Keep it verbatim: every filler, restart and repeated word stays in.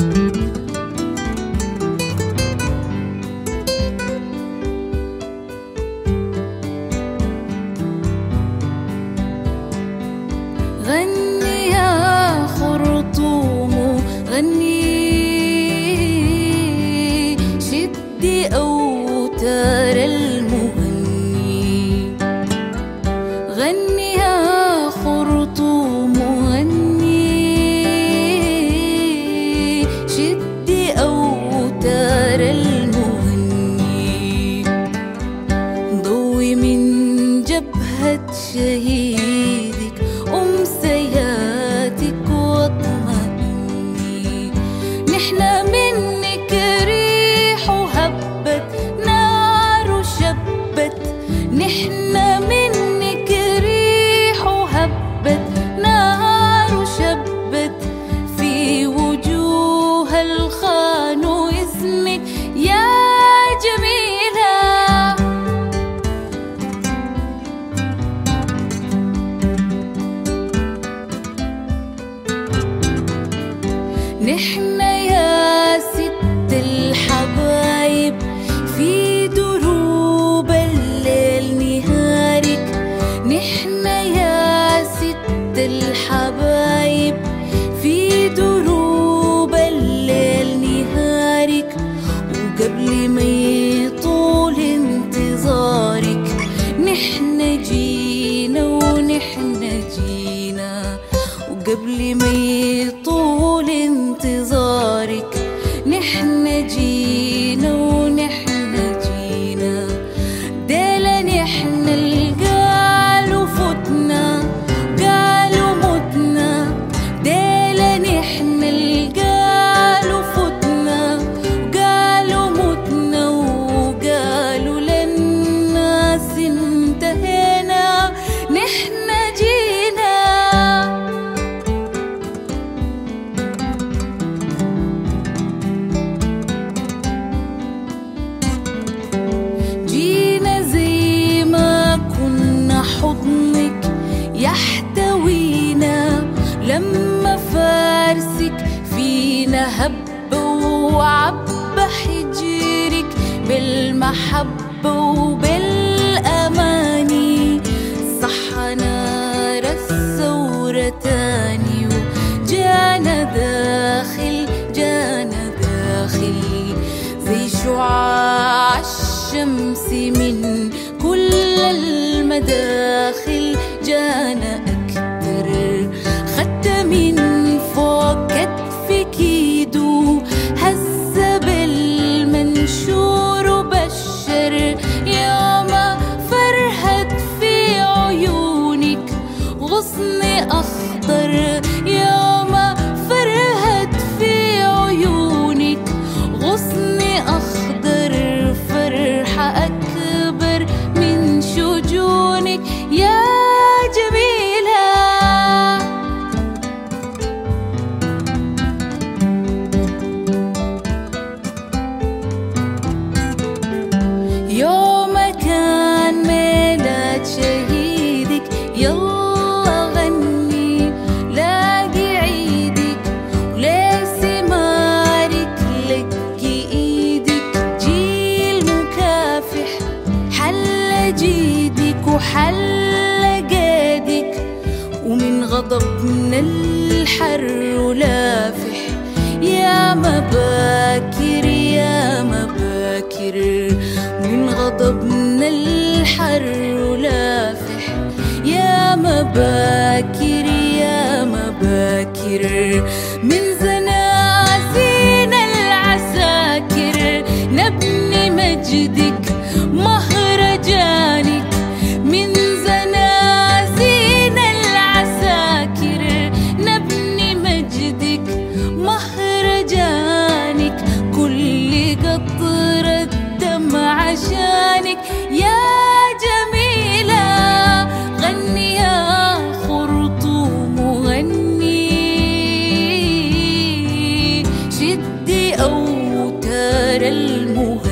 غني يا خرطوم غني، شدي أوتار المغني. غني يا خرطوم غني، شدي أوتار المغني. ضوي من جبهة شهيدك أمسياتك واطمئني. نحنا منك ريح هبت، نار شبت. نحنا منك ريح هبت، نار شبت. في وجوه الخان اسمك يا جميلة. نحنا يا ست الحبايب في دروب الليل نهارك. نحنا يا ست الحبايب في دروب الليل نهارك. وقبل ما يطول انتظارك نحنا جينا ونحنا جينا. وقبل ما يطول انتظارك نحنا جينا ونحنا جينا. ديلا نحنا القالوا فتنا قالوا متنا. ديلا نحنا القالوا فتنا قالوا متنا. وقالوا للناس انتهينا نحنا جينا. حضنك يحتوينا لما فارسك فينا هب وعب حجرك بالمحبة وبالأماني. صحنا الثورة تاني وجانا داخل جانا داخل زي شعاع الشمس من كل المداخل. جانا أكتر خدت من فوق كتفك يدو هز بالمنشور وبشر. يوم فرحت في عيونك غصن أخضر. يوم فرحت في عيونك غصن أخضر. فرحة أكبر من شجونك يا جميلة. يوم كان ميلاد شهيدك يلا غني لاقي عيدك ولثمارك لقي ايدك. جيل مكافح حل جيدك وحل قادك. ومن غضبنا الحر ولافح يا مباكر يا مباكر. من غضبنا الحر ولافح يا مباكر يا مباكر. من زنازين العساكر نبني مجدك مهرجانك. من زنازين العساكر نبني مجدك مهرجانك. كل قطرة دم عشانك يا جميلة. غني يا خرطوم غني، شدي أوتار المغني.